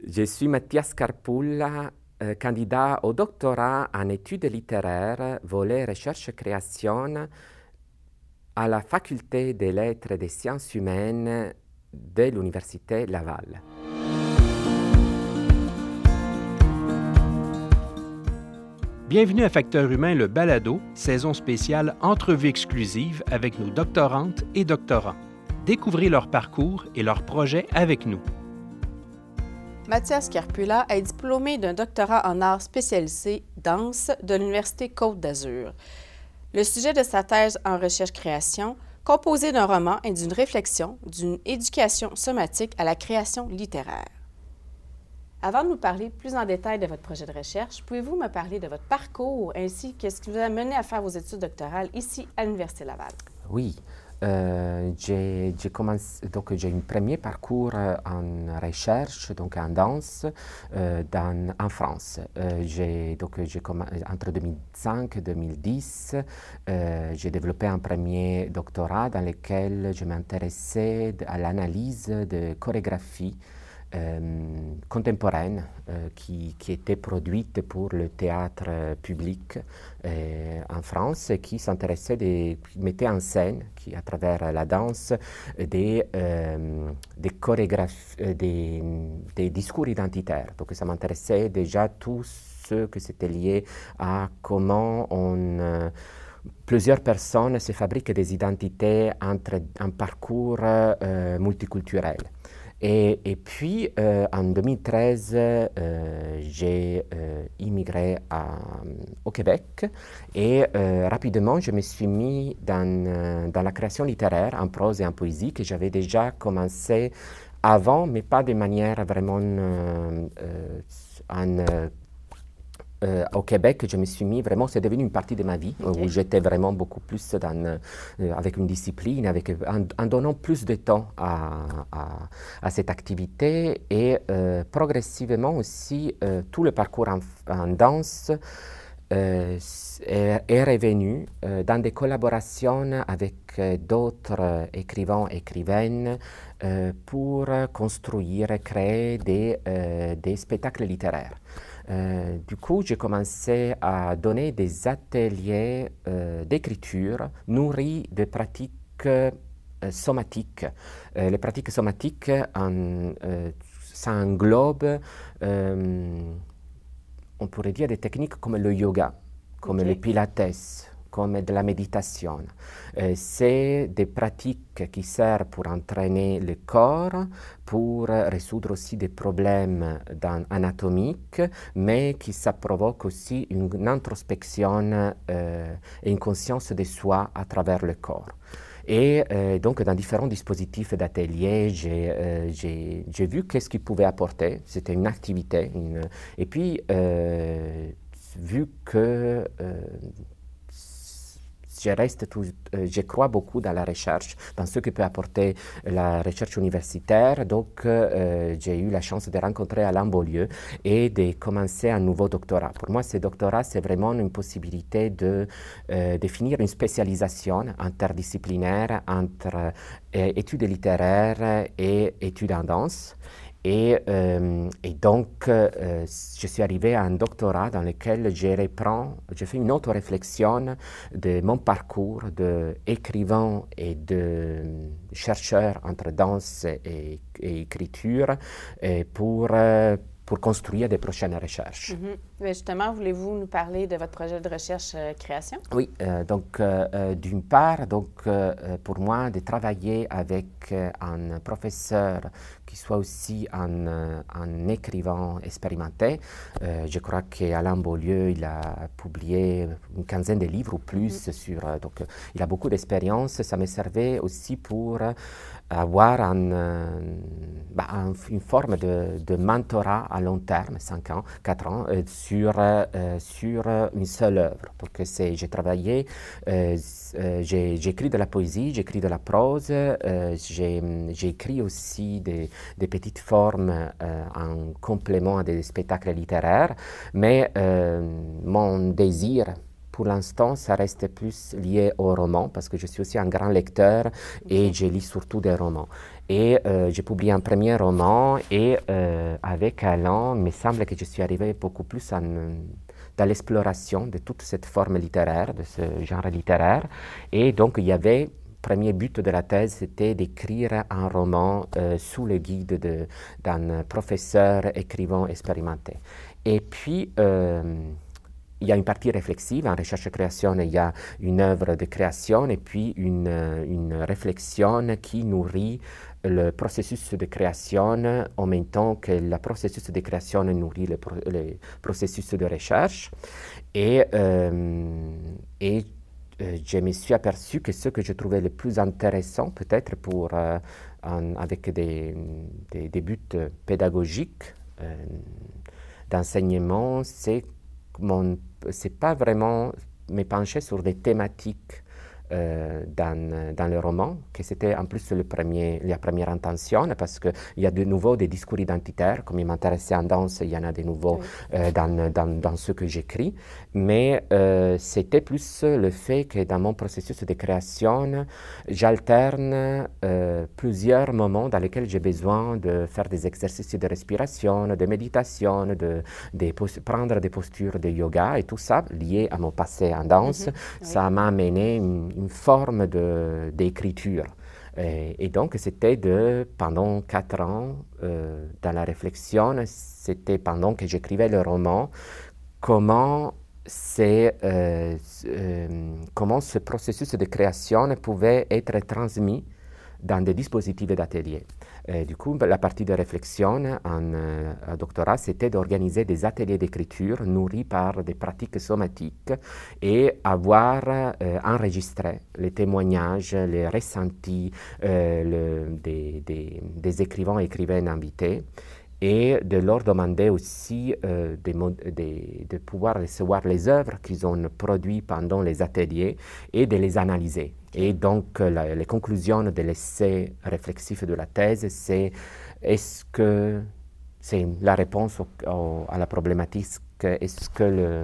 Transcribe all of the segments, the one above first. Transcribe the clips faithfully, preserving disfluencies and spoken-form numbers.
Je suis Mathias Carpulla, euh, candidat au doctorat en études littéraires, volet recherche-création à la faculté des lettres et des sciences humaines de l'Université Laval. Bienvenue à Facteur humain, le balado, saison spéciale entrevue exclusive avec nos doctorantes et doctorants. Découvrez leur parcours et leurs projets avec nous. Mathias Carpulla est diplômé d'un doctorat en arts spécialisé danse de l'Université Côte-d'Azur. Le sujet de sa thèse en recherche-création, composé d'un roman et d'une réflexion d'une éducation somatique à la création littéraire. Avant de nous parler plus en détail de votre projet de recherche, pouvez-vous me parler de votre parcours ainsi que ce qui vous a mené à faire vos études doctorales ici à l'Université Laval? Oui, euh, j'ai, j'ai commencé, donc j'ai un premier parcours en recherche, donc en danse, euh, dans, en France. Euh, j'ai, donc j'ai entre deux mille cinq et deux mille dix, euh, j'ai développé un premier doctorat dans lequel je m'intéressais à l'analyse de chorégraphie Euh, contemporaine euh, qui, qui était produite pour le théâtre euh, public euh, en France et qui s'intéressait, des, qui mettait en scène, qui à travers la danse, des, euh, des chorégraphies, euh, des, des discours identitaires. Donc ça m'intéressait déjà tout ce que c'était lié à comment on... Euh, Plusieurs personnes se fabriquent des identités entre un parcours euh, multiculturel. Et, et puis, euh, en deux mille treize, euh, j'ai euh, immigré à, au Québec et euh, rapidement, je me suis mis dans, euh, dans la création littéraire, en prose et en poésie, que j'avais déjà commencé avant, mais pas de manière vraiment euh, euh, en... Euh, Euh, au Québec, je me suis mis vraiment, c'est devenu une partie de ma vie, okay. Où j'étais vraiment beaucoup plus dans, euh, avec une discipline, avec, en, en donnant plus de temps à, à, à cette activité et euh, progressivement aussi euh, tout le parcours en, en danse euh, est, est revenu euh, dans des collaborations avec euh, d'autres écrivains et écrivaines euh, pour construire, créer des, euh, des spectacles littéraires. Euh, du coup, j'ai commencé à donner des ateliers euh, d'écriture nourris de pratiques euh, somatiques. Euh, les pratiques somatiques, en, euh, ça englobe, euh, on pourrait dire, des techniques comme le yoga, comme okay. le pilates, comme de la méditation. Euh, c'est des pratiques qui servent pour entraîner le corps, pour résoudre aussi des problèmes anatomiques, mais qui ça provoque aussi une introspection euh, et une conscience de soi à travers le corps. Et euh, donc, dans différents dispositifs d'atelier, j'ai, euh, j'ai, j'ai vu qu'est-ce qu'il pouvait apporter. C'était une activité. Une... Et puis, euh, vu que euh, je reste tout, euh, je crois beaucoup dans la recherche, dans ce que peut apporter la recherche universitaire. Donc, euh, j'ai eu la chance de rencontrer Alain Beaulieu et de commencer un nouveau doctorat. Pour moi, ce doctorat, c'est vraiment une possibilité de euh, définir une spécialisation interdisciplinaire entre euh, études littéraires et études en danse. Et, euh, et donc, euh, je suis arrivé à un doctorat dans lequel je reprends, je fais une auto-réflexion de mon parcours d'écrivain et de chercheur entre danse et, et écriture et pour, euh, pour construire des prochaines recherches. Mm-hmm. Mais justement, voulez-vous nous parler de votre projet de recherche-création? Euh, oui, euh, donc euh, d'une part, donc, euh, pour moi, de travailler avec euh, un professeur qui soit aussi un, un écrivain expérimenté. Euh, je crois qu'Alain Beaulieu, il a publié une quinzaine de livres ou plus mm-hmm. sur... Euh, donc, il a beaucoup d'expérience. Ça me servait aussi pour avoir un, euh, bah, un, une forme de, de mentorat à long terme, cinq ans, quatre ans, euh, sur, euh, sur une seule œuvre. Donc, c'est, j'ai travaillé, euh, euh, j'ai, j'ai écrit de la poésie, j'ai écrit de la prose, euh, j'ai, j'ai écrit aussi des, des petites formes euh, en complément à des spectacles littéraires, mais euh, mon désir pour l'instant, ça reste plus lié au roman parce que je suis aussi un grand lecteur et okay. je lis surtout des romans. Et euh, j'ai publié un premier roman et euh, avec Alain, il me semble que je suis arrivé beaucoup plus en, dans l'exploration de toute cette forme littéraire, de ce genre littéraire. Et donc, il y avait, le premier but de la thèse, c'était d'écrire un roman euh, sous le guide de, d'un professeur écrivain expérimenté. Et puis, euh, il y a une partie réflexive, en recherche-création, il y a une œuvre de création et puis une, une réflexion qui nourrit le processus de création en même temps que le processus de création nourrit le, pro, le processus de recherche. Et, euh, et euh, je me suis aperçu que ce que je trouvais le plus intéressant, peut-être pour, euh, en, avec des, des, des buts pédagogiques euh, d'enseignement, c'est mon c'est pas vraiment me pencher sur des thématiques euh, dans, dans le roman, que c'était en plus le premier, la première intention, parce qu'il y a de nouveau des discours identitaires, comme il m'intéressait en danse, il y en a de nouveau oui. euh, dans, dans, dans ce que j'écris, mais euh, c'était plus le fait que dans mon processus de création, j'alterne euh, plusieurs moments dans lesquels j'ai besoin de faire des exercices de respiration, de méditation, de, de pos- prendre des postures de yoga et tout ça, lié à mon passé en danse, mm-hmm. ça oui. m'a amené une, une forme de, d'écriture. Et, et donc, c'était de, pendant quatre ans, euh, dans la réflexion, c'était pendant que j'écrivais le roman, comment, c'est, euh, euh, comment ce processus de création pouvait être transmis dans des dispositifs d'atelier. Et du coup, la partie de réflexion en euh, doctorat, c'était d'organiser des ateliers d'écriture nourris par des pratiques somatiques et avoir euh, enregistré les témoignages, les ressentis euh, le, des, des, des écrivains et écrivaines invités et de leur demander aussi euh, de, de, de pouvoir recevoir les œuvres qu'ils ont produites pendant les ateliers et de les analyser. Et donc, la, les conclusions de l'essai réflexif de la thèse, c'est est-ce que c'est la réponse au, au, à la problématique, est-ce que, le,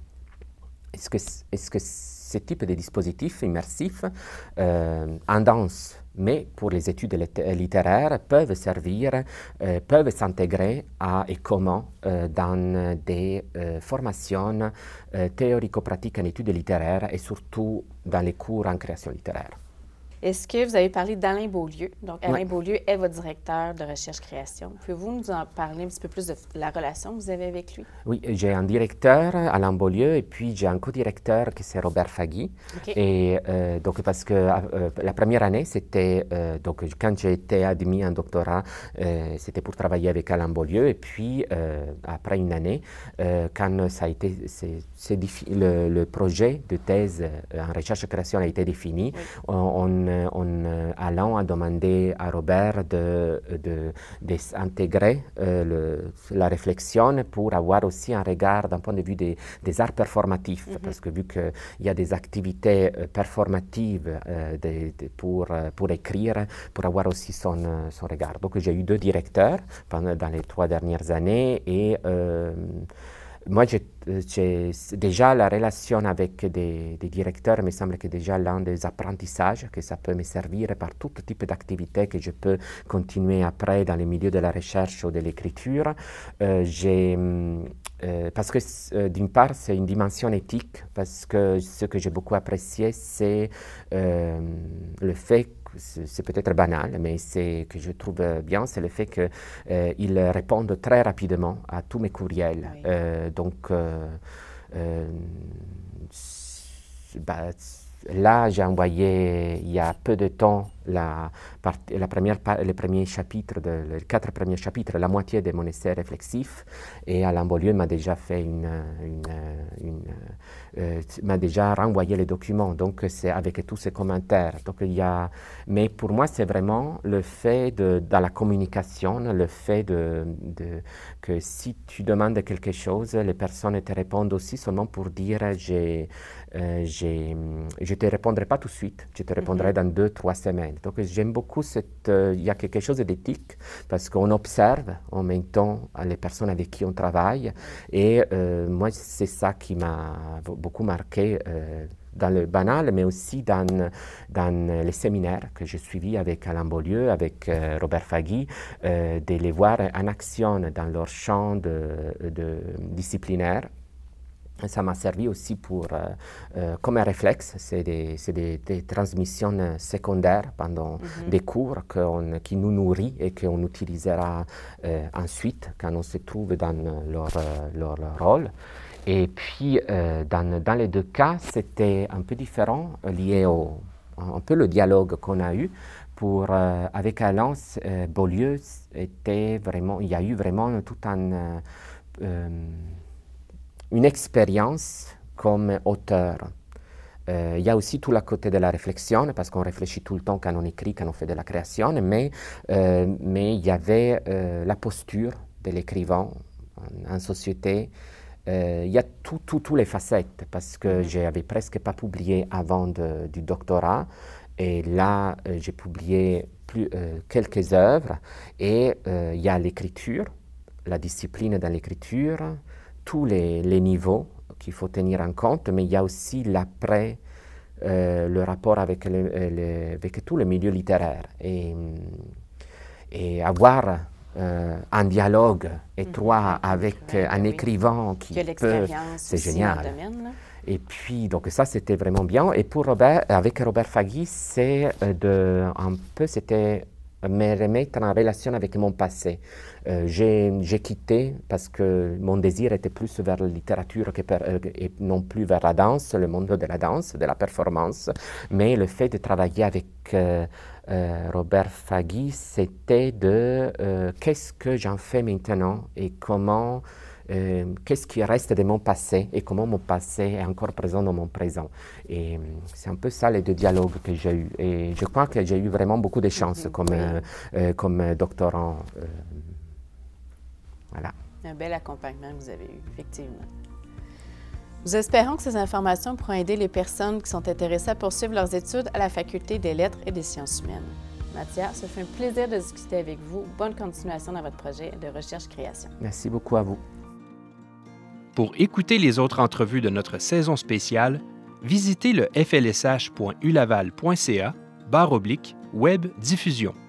est-ce que, est-ce que ce type de dispositif immersif euh, en danse, mais pour les études littéraires, peuvent servir, euh, peuvent s'intégrer à et comment euh, dans des euh, formations euh, théorico-pratiques en études littéraires et surtout dans les cours en création littéraire. Est-ce que vous avez parlé d'Alain Beaulieu? Donc, Alain ouais. Beaulieu est votre directeur de recherche-création. Pouvez-vous nous en parler un petit peu plus de la relation que vous avez avec lui? Oui, j'ai un directeur, Alain Beaulieu, et puis j'ai un co-directeur qui c'est Robert Fagui. Okay. Et euh, donc, parce que euh, la première année, c'était, euh, donc quand j'ai été admis en doctorat, euh, c'était pour travailler avec Alain Beaulieu. Et puis, euh, après une année, euh, quand ça a été, c'est, c'est défi- le, le projet de thèse en recherche-création a été défini, oui. on, on On, Alain a demandé à Robert de, de, d'intégrer euh, le, la réflexion pour avoir aussi un regard d'un point de vue des, des arts performatifs, mm-hmm. parce que vu qu'il y a des activités euh, performatives euh, de, de, pour, euh, pour écrire, pour avoir aussi son, son regard. Donc j'ai eu deux directeurs pendant, dans les trois dernières années et euh, moi, j'ai, j'ai déjà la relation avec des, des directeurs, il me semble que déjà l'un des apprentissages, que ça peut me servir par tout type d'activité que je peux continuer après dans le milieu de la recherche ou de l'écriture. Euh, j'ai, euh, parce que euh, d'une part, c'est une dimension éthique, parce que ce que j'ai beaucoup apprécié, c'est euh, le fait C'est, c'est peut-être banal, mais c'est que je trouve bien, c'est le fait qu'ils euh, répondent très rapidement à tous mes courriels. Oui. Euh, donc, euh, euh, bah, là, j'ai envoyé il y a peu de temps la, part, la première, les premiers chapitres, de, les quatre premiers chapitres, la moitié de mon essai réflexif, et Alain Beaulieu m'a déjà fait une, une, une euh, m'a déjà renvoyé les documents, donc c'est avec tous ces commentaires. Donc il y a, mais pour moi, c'est vraiment le fait de, dans la communication, le fait de, de que si tu demandes quelque chose, les personnes te répondent aussi seulement pour dire j'ai, euh, j'ai, je te répondrai pas tout de suite, je te répondrai mm-hmm. dans deux, trois semaines. humaine. Donc j'aime beaucoup cette... Euh, il y a quelque chose d'éthique parce qu'on observe en même temps les personnes avec qui on travaille. Et euh, moi, c'est ça qui m'a beaucoup marqué euh, dans le banal, mais aussi dans, dans les séminaires que j'ai suivis avec Alain Beaulieu, avec euh, Robert Fagui, euh, de les voir en action dans leur champ de, de disciplinaire. Ça m'a servi aussi pour, euh, euh, comme un réflexe, c'est des, c'est des, des transmissions secondaires pendant mm-hmm. des cours qu'on, qui nous nourrit et qu'on utilisera euh, ensuite quand on se trouve dans leur, leur rôle. Et puis, euh, dans, dans les deux cas, c'était un peu différent, lié au un peu le dialogue qu'on a eu. Pour, euh, avec Alain euh, Beaulieu, était vraiment, il y a eu vraiment tout un... Euh, euh, une expérience comme auteur. Euh, il y a aussi tout le côté de la réflexion, parce qu'on réfléchit tout le temps quand on écrit, quand on fait de la création, mais, euh, mais il y avait euh, la posture de l'écrivain en, en société. Euh, il y a toutes tout, tout les facettes, parce que je n'avais presque pas publié avant de, du doctorat, et là, euh, j'ai publié plus, euh, quelques œuvres, et euh, il y a l'écriture, la discipline dans l'écriture, tous les, les niveaux qu'il faut tenir en compte, mais il y a aussi l'après, euh, le rapport avec, le, le, avec tout le milieu littéraire. Et, et avoir euh, un dialogue étroit mmh, avec oui, un oui. écrivain qui, qui peut... C'est génial. Domaine, et puis, donc ça, c'était vraiment bien. Et pour Robert, avec Robert Fagui, c'est de, un peu, c'était me remettre en relation avec mon passé. Euh, j'ai, j'ai quitté parce que mon désir était plus vers la littérature que per, euh, et non plus vers la danse, le monde de la danse, de la performance. Mais le fait de travailler avec euh, euh, Robert Fagui, c'était de euh, qu'est-ce que j'en fais maintenant et comment, euh, qu'est-ce qui reste de mon passé et comment mon passé est encore présent dans mon présent. Et c'est un peu ça les deux dialogues que j'ai eus. Et je crois que j'ai eu vraiment beaucoup de chance mm-hmm. comme, euh, euh, comme doctorant. Euh, Voilà. Un bel accompagnement que vous avez eu, effectivement. Nous espérons que ces informations pourront aider les personnes qui sont intéressées à poursuivre leurs études à la Faculté des Lettres et des Sciences humaines. Mathias, ce fut un plaisir de discuter avec vous. Bonne continuation dans votre projet de recherche-création. Merci beaucoup à vous. Pour écouter les autres entrevues de notre saison spéciale, visitez le f l s h point u laval point c a barre oblique web diffusion.